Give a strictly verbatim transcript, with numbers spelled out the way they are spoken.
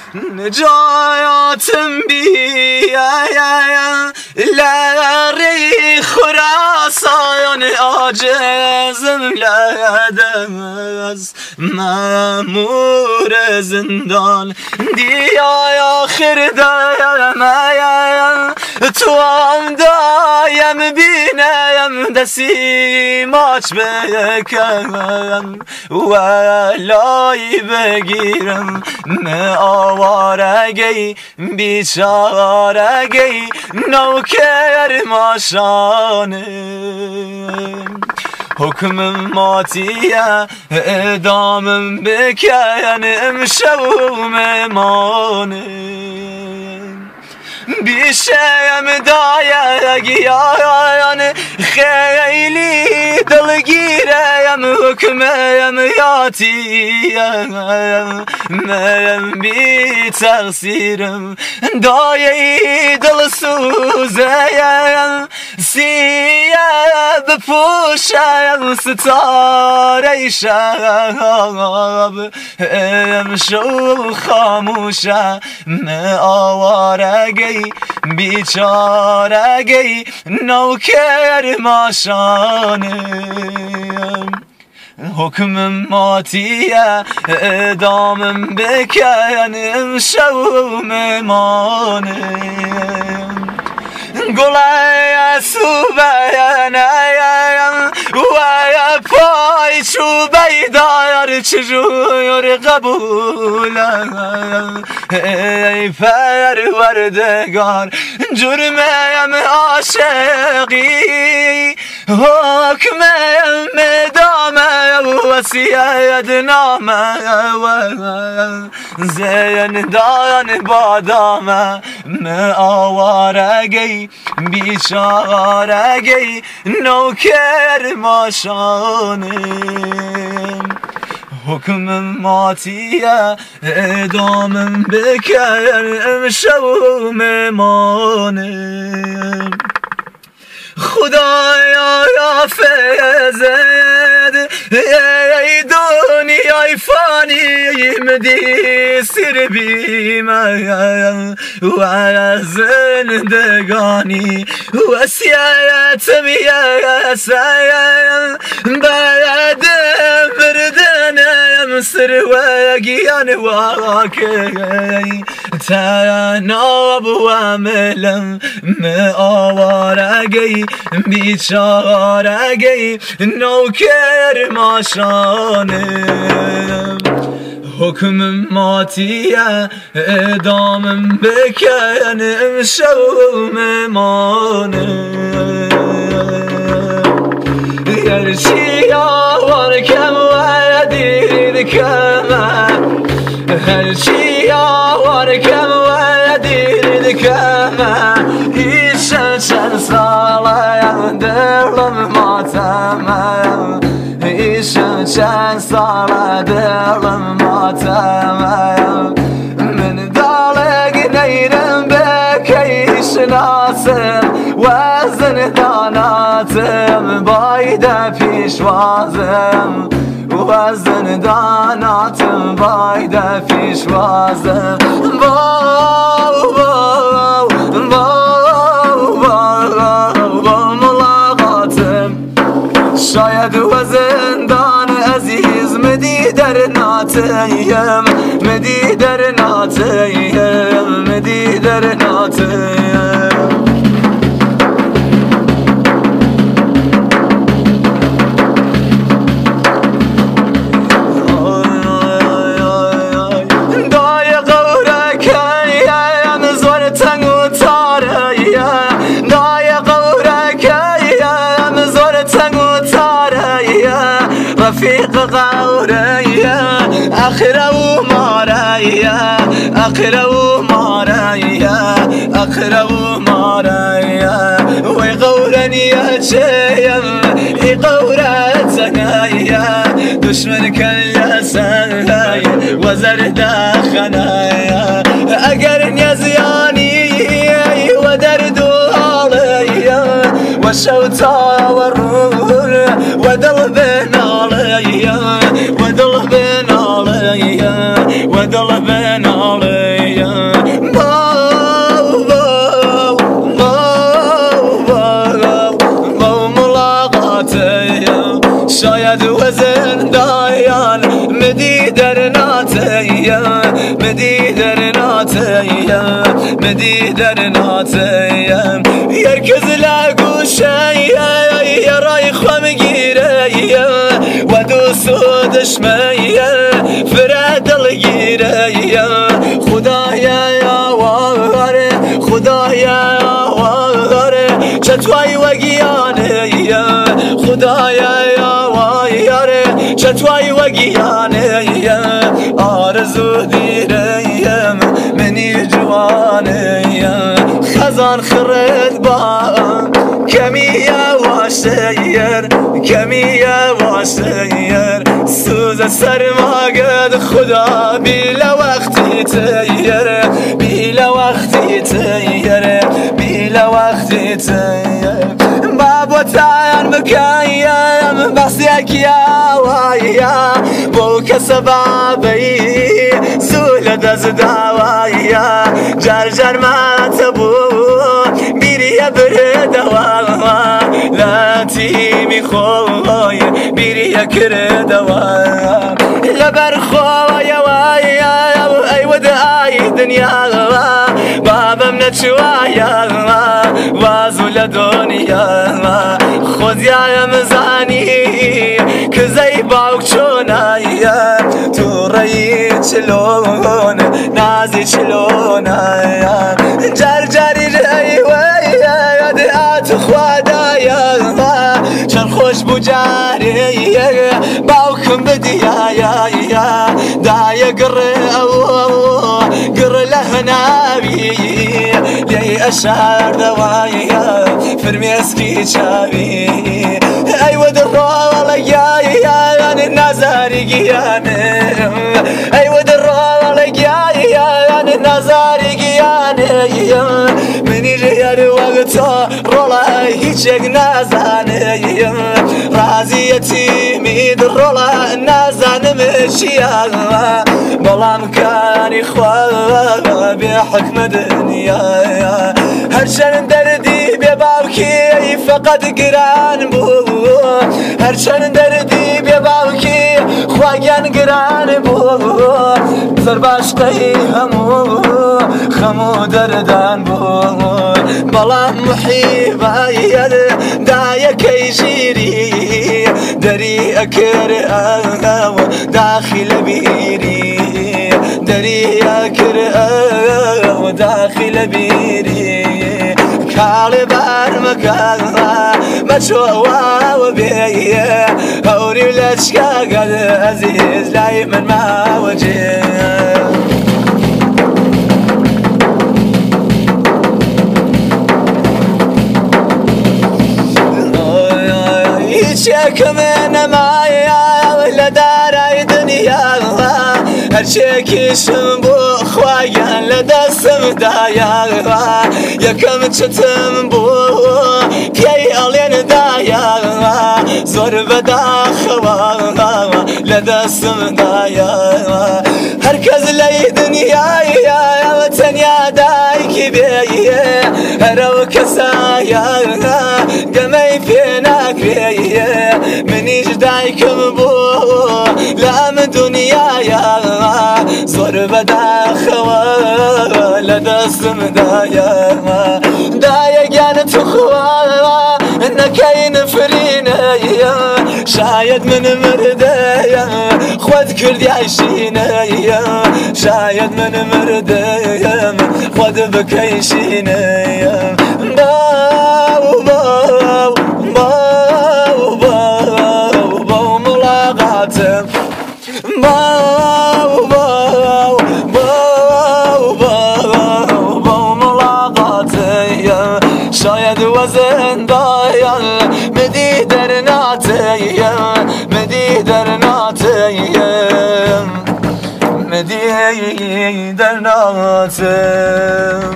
نجایاتم بیایم لری خراسان عاجزم لدست مأمور زندان دیای آخر دایم تو هم دایم بینم دستی ماچ بکم ولای بگیرم نه آوارگی بیچارگی نوکر ماشانه حکم ماتیه اعدامم بکن امشب مهمانه بیشم دایگیان خیلی دلگیرم حکمم یاتیم من بی تقصیرم دایه دل سوزیم سیه بپوشم ستاره شب امشو خاموشه من آوارگی بیچارگی نوکر ماشانه حکم ماتیه اعدامم بکن امشب مهمانه گلای سوبینیم و پای چوبی دار چجور قبولم ای پروردگار جرمم عاشقی حکمم دامه وصیت نامه زندان بادامه من آوارگی بیچارگی نوکر ماشانه حکم ماتیه اعدامم بکن امشب مهمانه خدایا یا فزد ای دنیای فانی مدی سر بیمه و زندگانی وصیتم یسیم بعد مردنم سر وگیان واقعی تناب و عملم من آوارگی بیچارگی نوکر ماشانه حکم ماتیه اعدامم بکن امشب مهمانه هرچی آوار کم و دیر کم هرچی آوار کم و دیر کم ایشن چند ساله دلم ماتم ایشن چند ساله دلم ماتم من دالگ نیرم بکیش ناسم وزن داناتم بایده پیشوازم وزن داناتم بایده پیشوازم باو باو باو باو با ملاقاتم شاید وزندان عزیز مدی در ناتیم مدی در ناتیم مدی در ناتیم رفيق غوريا أخرى وماريا أخرى وماريا أخرى وماريا ويغورني يا شيم يغورت زنايا دشمن كل سناي وزرد خنايا أقرن يا زياني ودرد عليا والشوطة والرور ودل بين عليا ودل بين عليا ودل بين عليا مدی در ناتیم مدی در ناتیم یرکز لگوشه یا رای خوام گیره و دوست و دشمه فرد دل گیره خدایا یا واره خدایا یا واره چطوی و گیانه خدایا یا واره چطوی و گیانه آرزو دیریم منی جوانه خزان خرد با کمی واشیر کمی واشیر سوز سرماقد خدا بیلا وقتی تیر بیلا وقتی تیر بیلا وقتی تیر بابا تاین بکایم بس یکیا وایا بو کسبابی زول دز دوایا جر جر ما تبو بیری بر دوا لا تیمی خوی بیری کر دوا لبر خوی وایا ای ودای دنیا بابم نچوایا وازول دنیا خود یا مزانی که زی باوک چونایا تو رای چلون نازی چلونایا جر جری رای ویا دعات خدایا چن خوش بجاری باوکم بدیایا دای گر او گر لهنابی لی اشعر دوایا فرمیسکی چاوی ای ود روال یا یا نظری گیانه ای ود روال یا یا نظری گیانه منی ریار وقتا رولا هیچ نازانه رازیتی مید رولا نازانم چیا بلام کانی خواه بی حکم دنیا هرچند دردی بی باوکی فقط گران بو هرچند دردی بی باوکی خواگن گران بو زر باشقی همو خمو دردان بو بلام محیبای دای کی جیری دری اکر آو داخل بیری دری اکر آو داخل بیری کال بار مکالا مچوا و بیه هوری لچکا قد عزیز لای من ما وجه كمان معايا ولا داري دنيا هرشيكي شنبو خوايا لدى سمدايا يا كم تشتم بو كي ألين دايا زور بدا خوا لدى سمدايا هركز لي دنيا يا وتنيا دايكي بيه هرو كسايا قمي فيناك بيه منيش دايكم بو لام دنيا يا زور بدا خوا لدى سمدايا دايا كانت خوا انكاين فرينا شايد من مردايا خود كردي عايشينا شايد من مردايا خود بكيشينا باو باو باو باو باو ملاقاتم باو باو باو باو باو ملاقاتم شايد وزن دايا مدي در ناتيا مدي در ناتيا مدي در ناتيا